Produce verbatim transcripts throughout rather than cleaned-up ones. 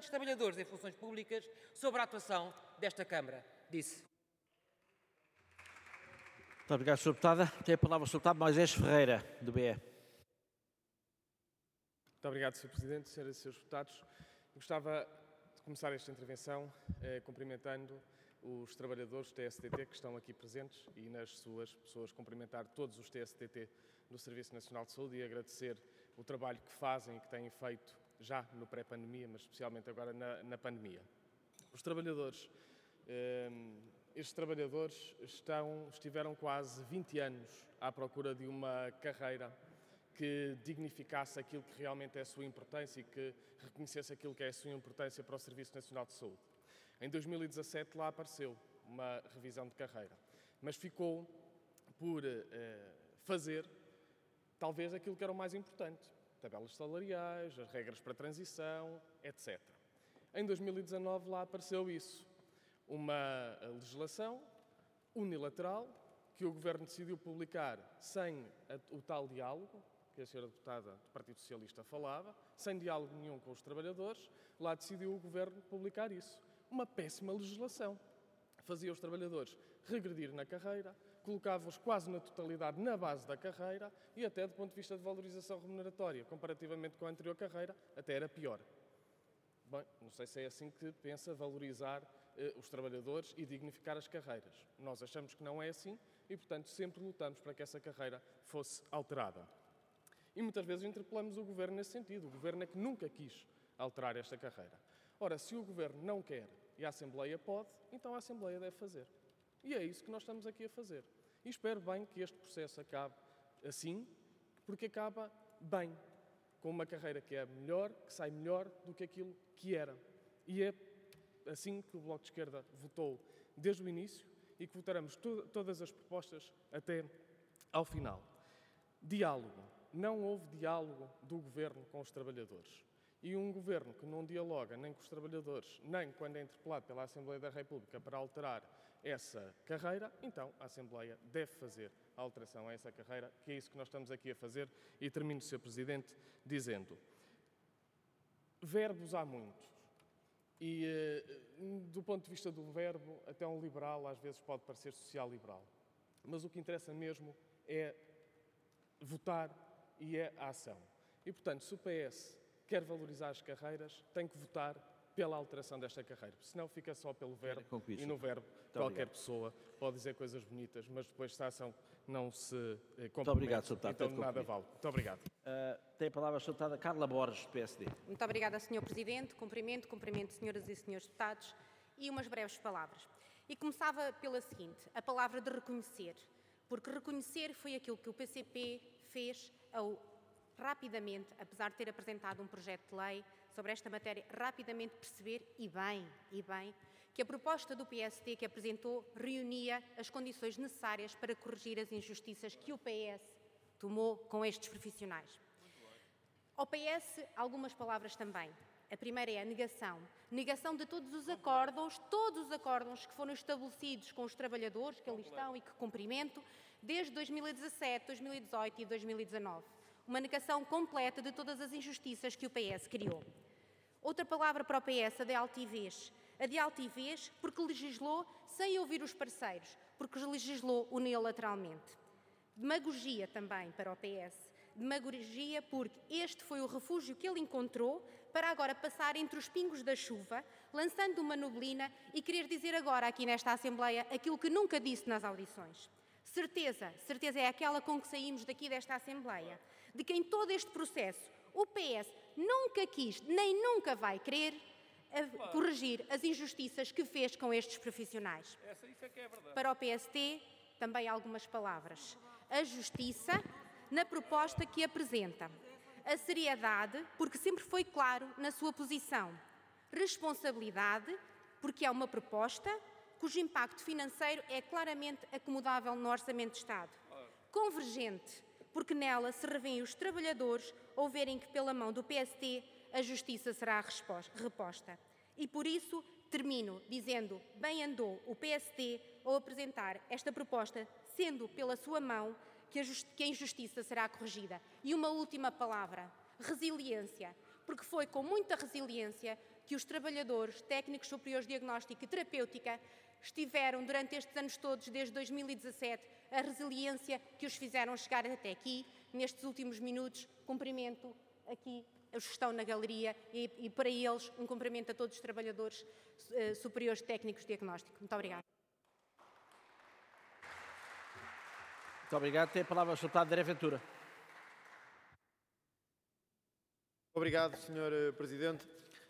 representantes de trabalhadores em funções públicas sobre a atuação desta Câmara. Disse. Muito obrigado, senhor Deputada. Tem a palavra o senhor Deputado Moisés Ferreira, do B E. Muito obrigado, senhor Presidente, senhoras e senhores deputados. Gostava de começar esta intervenção eh, cumprimentando os trabalhadores do T S T T que estão aqui presentes e, nas suas pessoas, cumprimentar todos os T S T T do Serviço Nacional de Saúde e agradecer o trabalho que fazem e que têm feito já no pré-pandemia, mas especialmente agora na, na pandemia. Os trabalhadores, eh, estes trabalhadores estão, estiveram quase vinte anos à procura de uma carreira que dignificasse aquilo que realmente é a sua importância e que reconhecesse aquilo que é a sua importância para o Serviço Nacional de Saúde. Em dois mil e dezassete lá apareceu uma revisão de carreira, mas ficou por eh, fazer talvez aquilo que era o mais importante, tabelas salariais, as regras para transição, etcétera. Em dois mil e dezanove lá apareceu isso, uma legislação unilateral que o Governo decidiu publicar sem o tal diálogo, que a senhora deputada do Partido Socialista falava, sem diálogo nenhum com os trabalhadores, lá decidiu o Governo publicar isso. Uma péssima legislação. Fazia os trabalhadores regredir na carreira, colocava-os quase na totalidade na base da carreira e até do ponto de vista de valorização remuneratória, comparativamente com a anterior carreira, até era pior. Bem, não sei se é assim que pensa valorizar eh, os trabalhadores e dignificar as carreiras. Nós achamos que não é assim e, portanto, sempre lutamos para que essa carreira fosse alterada. E muitas vezes interpelamos o Governo nesse sentido. O Governo é que nunca quis alterar esta carreira. Ora, se o Governo não quer e a Assembleia pode, então a Assembleia deve fazer. E é isso que nós estamos aqui a fazer. E espero bem que este processo acabe assim, porque acaba bem, com uma carreira que é melhor, que sai melhor do que aquilo que era. E é assim que o Bloco de Esquerda votou desde o início e que votaremos to- todas as propostas até ao final. Diálogo. Não houve diálogo do Governo com os trabalhadores. E um Governo que não dialoga nem com os trabalhadores, nem quando é interpelado pela Assembleia da República para alterar essa carreira, então a Assembleia deve fazer a alteração a essa carreira, que é isso que nós estamos aqui a fazer. E termino, senhor Presidente, dizendo: verbos há muitos. E, do ponto de vista do verbo, até um liberal às vezes pode parecer social-liberal. Mas o que interessa mesmo é votar e é a ação. E, portanto, se o P S quer valorizar as carreiras, tem que votar pela alteração desta carreira. Senão fica só pelo verbo, e no verbo qualquer obrigado. pessoa pode dizer coisas bonitas, mas depois se a ação não se eh, compromete, obrigado, senhor Deputado. então Deve nada concluir. vale. Muito obrigado. Uh, tem a palavra a senhora Deputada Carla Borges, do P S D. Muito obrigada, senhor Presidente. Cumprimento, cumprimento, senhoras e senhores deputados. E umas breves palavras. E começava pela seguinte, a palavra de reconhecer. Porque reconhecer foi aquilo que o P C P fez ao rapidamente, apesar de ter apresentado um projeto de lei sobre esta matéria, rapidamente perceber, e bem, e bem, que a proposta do P S D que apresentou reunia as condições necessárias para corrigir as injustiças que o P S tomou com estes profissionais. Ao P S, algumas palavras também. A primeira é a negação. Negação de todos os acordos, todos os acordos que foram estabelecidos com os trabalhadores, que ali estão e que cumprimento, desde dois mil e dezassete, dois mil e dezoito e dois mil e dezanove. Uma negação completa de todas as injustiças que o P S criou. Outra palavra para o P S, a de altivez. A de altivez porque legislou sem ouvir os parceiros, porque legislou unilateralmente. Demagogia também para o P S. Demagogia porque este foi o refúgio que ele encontrou para agora passar entre os pingos da chuva, lançando uma neblina e querer dizer agora aqui nesta Assembleia aquilo que nunca disse nas audições. Certeza, certeza é aquela com que saímos daqui desta Assembleia, de que em todo este processo o P S nunca quis, nem nunca vai querer a, corrigir as injustiças que fez com estes profissionais. Essa, isso é que é verdade. Para o P S T, também algumas palavras. A justiça na proposta que apresenta. A seriedade, porque sempre foi claro na sua posição. Responsabilidade, porque é uma proposta cujo impacto financeiro é claramente acomodável no Orçamento de Estado. Convergente, porque nela se revêem os trabalhadores ao verem que pela mão do P S T a justiça será reposta. E por isso termino dizendo, bem andou o P S T ao apresentar esta proposta, sendo pela sua mão que a, que a injustiça será corrigida. E uma última palavra, resiliência, porque foi com muita resiliência que os trabalhadores, técnicos superiores de diagnóstico e terapêutica, estiveram durante estes anos todos, desde dois mil e dezassete, a resiliência que os fizeram chegar até aqui. Nestes últimos minutos, cumprimento aqui os que estão na galeria e, e para eles, um cumprimento a todos os trabalhadores uh, superiores técnicos de diagnóstico. Muito obrigada. Muito obrigado. Tem a palavra o senhor Deputado André Ventura. Obrigado, senhor Presidente.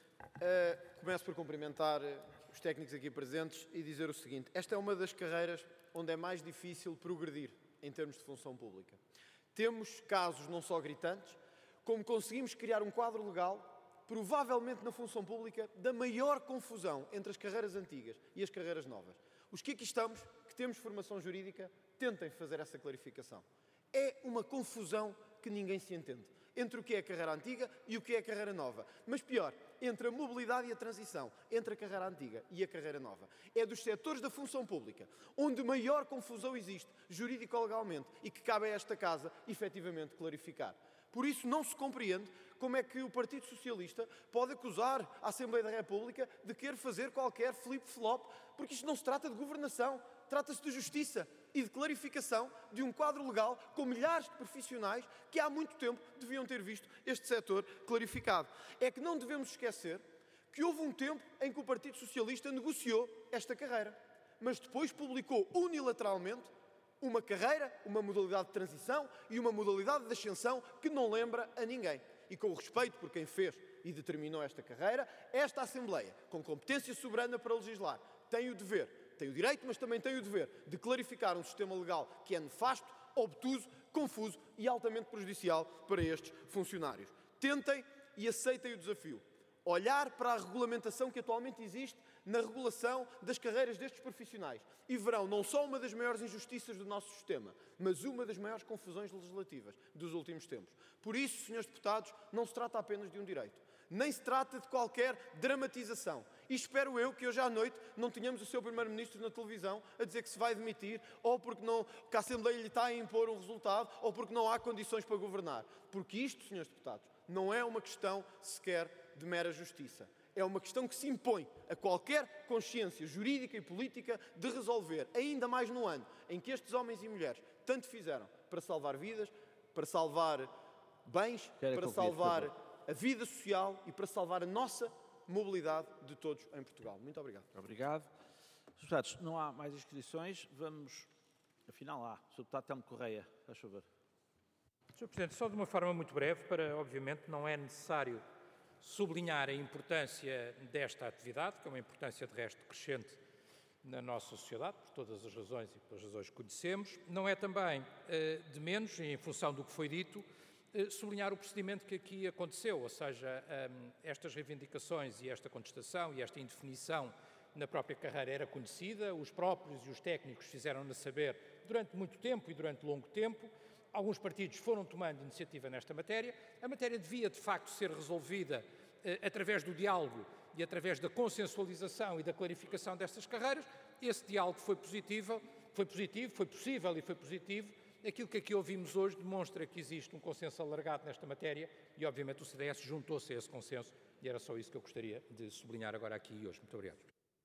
Uh, começo por cumprimentar os técnicos aqui presentes e dizer o seguinte: esta é uma das carreiras onde é mais difícil progredir em termos de função pública. Temos casos não só gritantes, como conseguimos criar um quadro legal, provavelmente na função pública, da maior confusão entre as carreiras antigas e as carreiras novas. Os que aqui estamos, que temos formação jurídica, tentem fazer essa clarificação. É uma confusão que ninguém se entende entre o que é a carreira antiga e o que é a carreira nova. Mas pior, entre a mobilidade e a transição, entre a carreira antiga e a carreira nova. É dos setores da função pública onde maior confusão existe, juridico-legalmente, e que cabe a esta Casa, efetivamente, clarificar. Por isso não se compreende como é que o Partido Socialista pode acusar a Assembleia da República de querer fazer qualquer flip-flop, porque isto não se trata de governação, trata-se de justiça e de clarificação de um quadro legal com milhares de profissionais que há muito tempo deviam ter visto este setor clarificado. É que não devemos esquecer que houve um tempo em que o Partido Socialista negociou esta carreira, mas depois publicou unilateralmente uma carreira, uma modalidade de transição e uma modalidade de ascensão que não lembra a ninguém. E com o respeito por quem fez e determinou esta carreira, esta Assembleia, com competência soberana para legislar, tem o dever, tem o direito, mas também tem o dever de clarificar um sistema legal que é nefasto, obtuso, confuso e altamente prejudicial para estes funcionários. Tentem e aceitem o desafio. Olhar para a regulamentação que atualmente existe na regulação das carreiras destes profissionais e verão não só uma das maiores injustiças do nosso sistema, mas uma das maiores confusões legislativas dos últimos tempos. Por isso, senhores deputados, não se trata apenas de um direito, nem se trata de qualquer dramatização. E espero eu que hoje à noite não tenhamos o seu Primeiro-Ministro na televisão a dizer que se vai demitir, ou porque não, que a Assembleia lhe está a impor um resultado, ou porque não há condições para governar. Porque isto, senhores deputados, não é uma questão sequer de mera justiça. É uma questão que se impõe a qualquer consciência jurídica e política de resolver, ainda mais no ano em que estes homens e mulheres tanto fizeram para salvar vidas, para salvar bens, Quero para concluir, salvar a vida social e para salvar a nossa mobilidade de todos em Portugal. Muito obrigado. Obrigado. Senhores deputados, não há mais inscrições. Vamos, afinal há. senhor Deputado Telmo Correia, faz favor. senhor Presidente, só de uma forma muito breve, para, obviamente, não é necessário sublinhar a importância desta atividade, que é uma importância de resto crescente na nossa sociedade, por todas as razões e pelas razões que conhecemos. Não é também de menos, em função do que foi dito, sublinhar o procedimento que aqui aconteceu, ou seja, estas reivindicações e esta contestação e esta indefinição na própria carreira era conhecida, os próprios e os técnicos fizeram-na saber durante muito tempo e durante longo tempo. Alguns partidos foram tomando iniciativa nesta matéria. A matéria devia, de facto, ser resolvida eh, através do diálogo e através da consensualização e da clarificação destas carreiras. Esse diálogo foi positivo, foi positivo, foi possível e foi positivo. Aquilo que aqui ouvimos hoje demonstra que existe um consenso alargado nesta matéria e, obviamente, o C D S juntou-se a esse consenso e era só isso que eu gostaria de sublinhar agora aqui e hoje. Muito obrigado.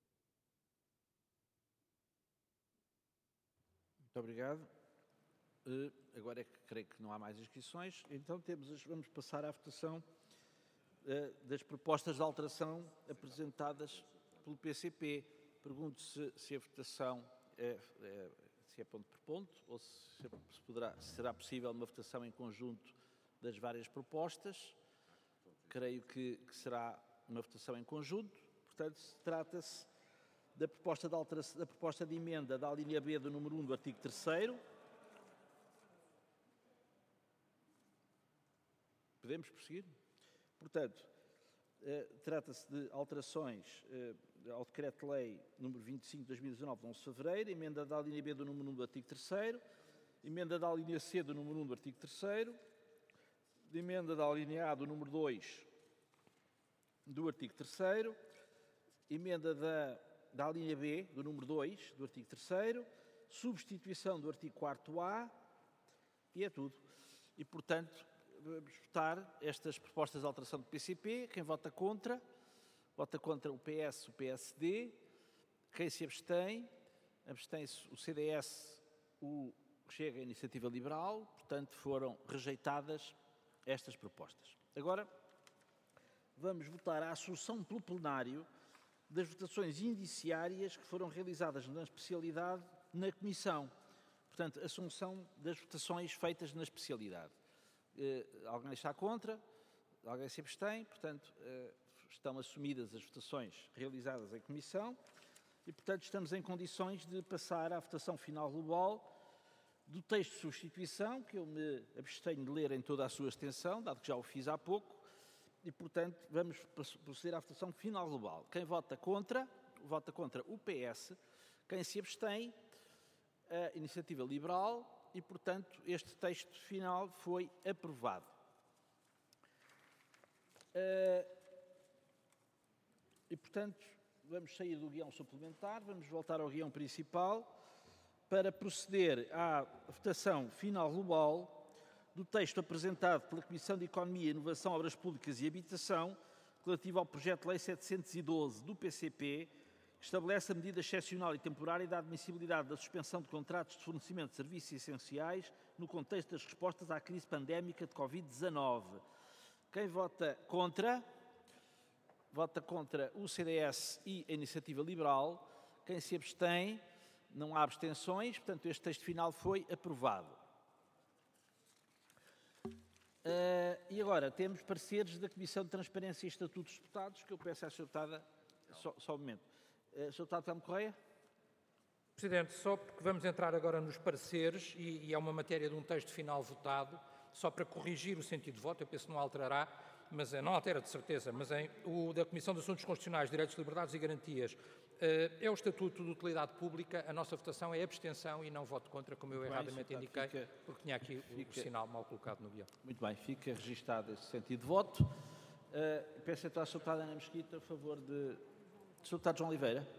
Muito obrigado. Uh, agora é que creio que não há mais inscrições, então temos as, vamos passar à votação uh, das propostas de alteração apresentadas pelo P C P. Pergunto se, se a votação é, é, se é ponto por ponto ou se, se, poderá, se será possível uma votação em conjunto das várias propostas. Creio que, que será uma votação em conjunto, portanto, trata-se da proposta de, alteração, da proposta de emenda da linha B do número um do artigo terceiro. Podemos prosseguir? Portanto, eh, trata-se de alterações eh, ao Decreto-Lei número vinte e cinco de dois mil e dezanove, de onze de fevereiro, emenda da linha B do número um do artigo terceiro, emenda da linha C do número um do artigo terceiro, emenda da linha A do número dois do artigo terceiro, emenda da, da linha B do número dois do artigo terceiro, substituição do artigo quarto A e é tudo. E, portanto, vamos votar estas propostas de alteração do P C P. Quem vota contra? Vota contra o P S, o P S D. Quem se abstém? Abstém-se o C D S, o Chega e a Iniciativa Liberal. Portanto, foram rejeitadas estas propostas. Agora, vamos votar a assunção pelo plenário das votações indiciárias que foram realizadas na especialidade na Comissão. Portanto, assunção das votações feitas na especialidade. Eh, alguém está contra? Alguém se abstém? Portanto, eh, estão assumidas as votações realizadas em Comissão e, portanto, estamos em condições de passar à votação final global do texto de substituição, que eu me abstenho de ler em toda a sua extensão, dado que já o fiz há pouco, e, portanto, vamos proceder à votação final global. Quem vota contra, vota contra o P S. Quem se abstém, a Iniciativa Liberal, e, portanto, este texto final foi aprovado. E, portanto, vamos sair do guião suplementar, vamos voltar ao guião principal para proceder à votação final global do texto apresentado pela Comissão de Economia, Inovação, Obras Públicas e Habitação, relativo ao projeto de lei setecentos e doze do P C P, que estabelece a medida excepcional e temporária da admissibilidade da suspensão de contratos de fornecimento de serviços essenciais no contexto das respostas à crise pandémica de covid dezanove. Quem vota contra? Vota contra o C D S e a Iniciativa Liberal. Quem se abstém? Não há abstenções, portanto, este texto final foi aprovado. Uh, e agora, temos pareceres da Comissão de Transparência e Estatutos dos Deputados, que eu peço à senhora Deputada, só, só um momento. Uh, senhor Deputado Telmo Correia? Presidente, só porque vamos entrar agora nos pareceres e, e é uma matéria de um texto final votado, só para corrigir o sentido de voto, eu penso que não alterará, mas não altera de certeza, mas em, o da Comissão de Assuntos Constitucionais, Direitos, Liberdades e Garantias, é o Estatuto de Utilidade Pública, a nossa votação é abstenção e não voto contra, como eu Muito erradamente bem, indiquei, fica, porque tinha aqui fica, o sinal mal colocado no guião. Muito bem, fica registado esse sentido de voto. Uh, peço então à senhora Deputada Ana Mesquita a favor de... senhor Deputado João Oliveira.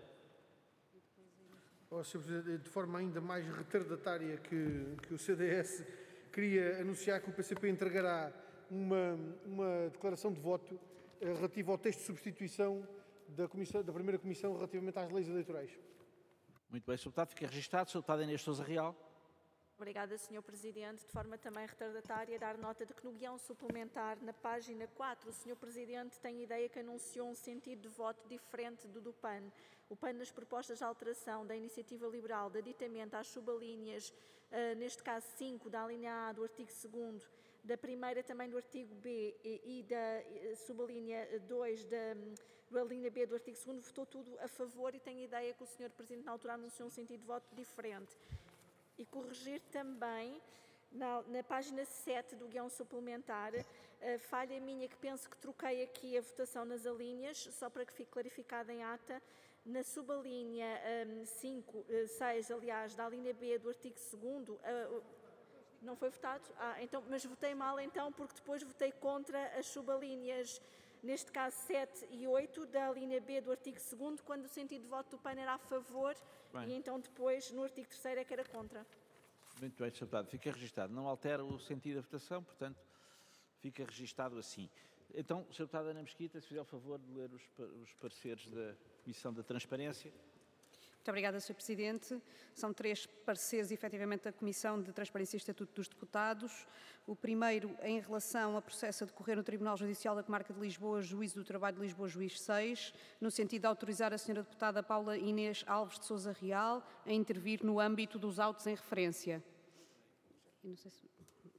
Oh, senhor Presidente, de forma ainda mais retardatária que, que o C D S, queria anunciar que o P C P entregará uma, uma declaração de voto uh, relativa ao texto de substituição Da, comissão, da primeira comissão relativamente às leis eleitorais. Muito bem, senhor Deputado, fica registado. senhor Deputado Inês Sousa Real. Obrigada, senhor Presidente. De forma também retardatária, dar nota de que no guião suplementar, na página quatro, o senhor Presidente tem ideia que anunciou um sentido de voto diferente do do P A N. O P A N, nas propostas de alteração da Iniciativa Liberal de aditamento às subalíneas, uh, neste caso cinco, da alínea A do artigo segundo, da primeira também do artigo B e, e da uh, subalínea dois da... da linha B do artigo segundo, votou tudo a favor e tenho ideia que o senhor Presidente na altura anunciou um sentido de voto diferente. E corrigir também, na, na página sete do guião suplementar, a falha minha que penso que troquei aqui a votação nas alíneas, só para que fique clarificada em ata, na subalínea um, cinco, seis, aliás, da linha B do artigo segundo, uh, não foi votado? Ah, então, mas votei mal então, porque depois votei contra as subalíneas, neste caso sete e oito, da linha B do artigo segundo, quando o sentido de voto do P A N era a favor. Bem. E então depois, no artigo terceiro, é que era contra. Muito bem, senhor Deputado. Fica registado. Não altera o sentido da votação, portanto, fica registado assim. Então, senhor Deputado Ana Mesquita, se fizer o favor de ler os, os pareceres da Comissão da Transparência. Muito obrigada, senhor Presidente. São três pareceres, efetivamente, da Comissão de Transparência e Estatuto dos Deputados. O primeiro, em relação a processo a decorrer no Tribunal Judicial da Comarca de Lisboa, Juízo do Trabalho de Lisboa, Juiz seis, no sentido de autorizar a senhora Deputada Paula Inês Alves de Sousa Real a intervir no âmbito dos autos em referência. Eu não sei se...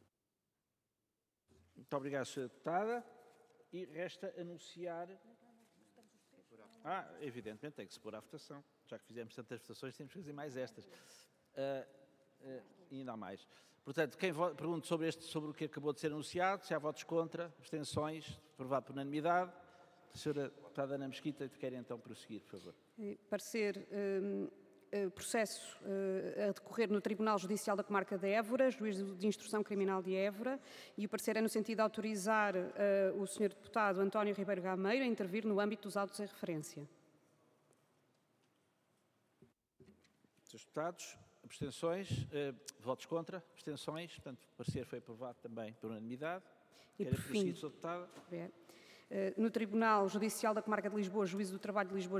Muito obrigado, senhora Deputada. E resta anunciar... Ah, evidentemente, tem que se pôr à votação. Já que fizemos tantas votações, temos que fazer mais estas. Uh, uh, e ainda há mais. Portanto, quem pergunta sobre, este, sobre o que acabou de ser anunciado, se há votos contra, abstenções, aprovado por unanimidade. A senhora Deputada Ana Mesquita, quer então prosseguir, por favor. Parecer... Um... processo uh, a decorrer no Tribunal Judicial da Comarca de Évora, Juízo de Instrução Criminal de Évora, e o parecer é no sentido de autorizar uh, o senhor Deputado António Ribeiro Gameiro a intervir no âmbito dos autos em referência. Senhores Deputados, abstenções, uh, votos contra, abstenções, portanto o parecer foi aprovado também por unanimidade. E Quer por fim, senhor Deputado? no Tribunal Judicial da Comarca de Lisboa, Juízo do Trabalho de Lisboa,